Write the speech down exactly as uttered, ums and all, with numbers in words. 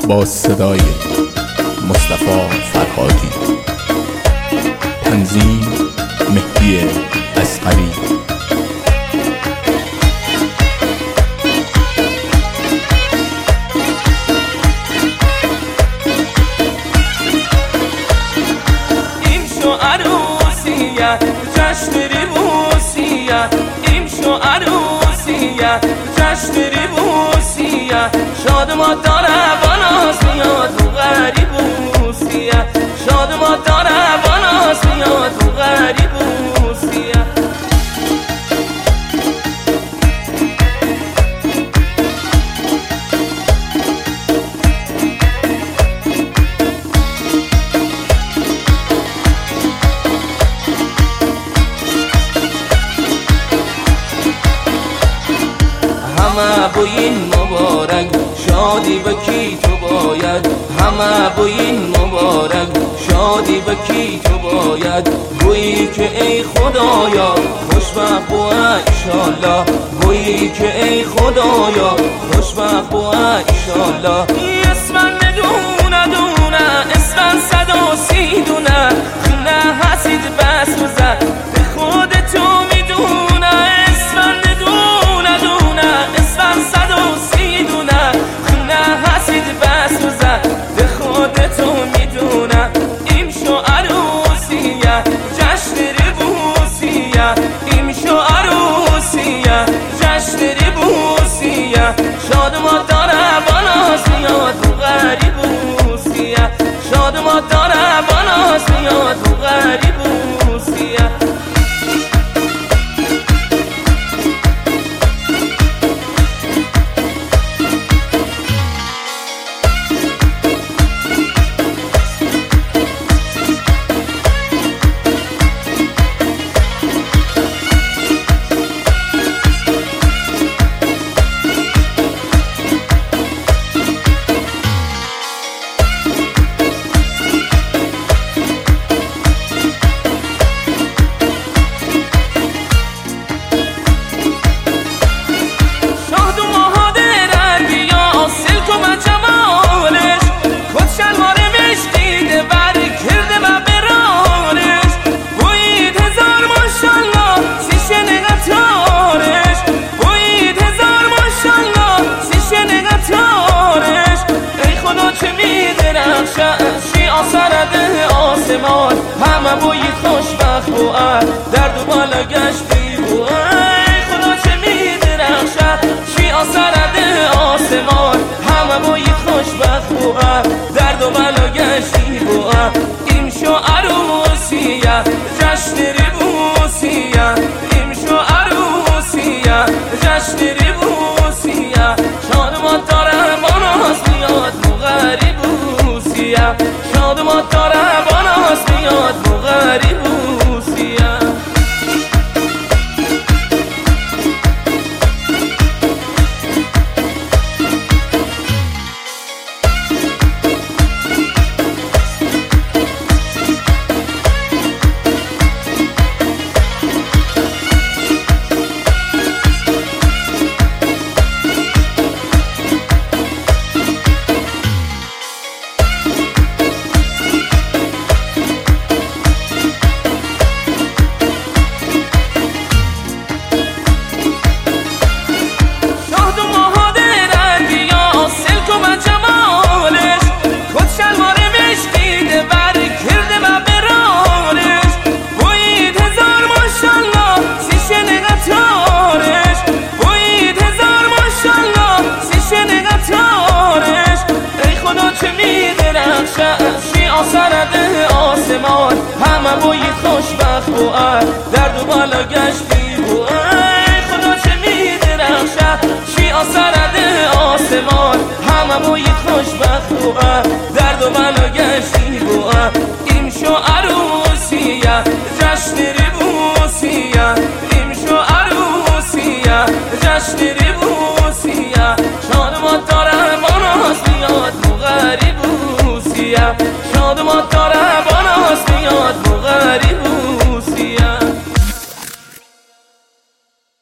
با صدای مصطفی فرهادی. تنظیم مهدی اصغری. جشن ریبوسیه امشو عروسیه جشن ریبوسیه شاد ما داره باناس میاد تو غریبوسیه شاد ما داره باناس میاد تو غریبوسیه همه بوین مبارک شادی به کی تو باید همه بوین مبارک شادی به کی تو باید گویی که ای خدایا خوشبخت بو ایشالله گویی که ای خدایا خوشبخت بو ایشالله اسمن ندونه دونه اسمن صد و سی دونه نه حسید بس و زد به خود تو میدونه اسمن ندونه دونه اسمن صد و سی دونه نه حسید بس و زد به خود تو میدونه امشو عروسیه جشن ریبوسیه امشو عروسیه جشن ریبوسیه شاد ما داره باناس میاد تو غریبوسیه شاد ما داره باناس میاد تو غریبوسیه شیعه سرده آسمان همه بوید خوشبخت بو درد و بالا گشتی بو ای خدا چه میدرخشد شیعه سرده آسمان همه بوید خوشبخت بو درد و بالا گشتی بو امشو عروسیه جشن ریبوسیه امشو عروسیه جشن ریبوسیه شاد ما داره باناس میاد تو غریبوسیه شاد ما داره باناس میاد تو غریبوسیه شیعه سرده آسمان همه بوید خوشبخت بو درد و بالا گشتی بو ای خدا چه میدرخشد شیعه سرده آسمان همه بوید خوشبخت بو درد و بالا گشتی بو امشو عروسیه جشن ریبوسیه امشو عروسیه جشن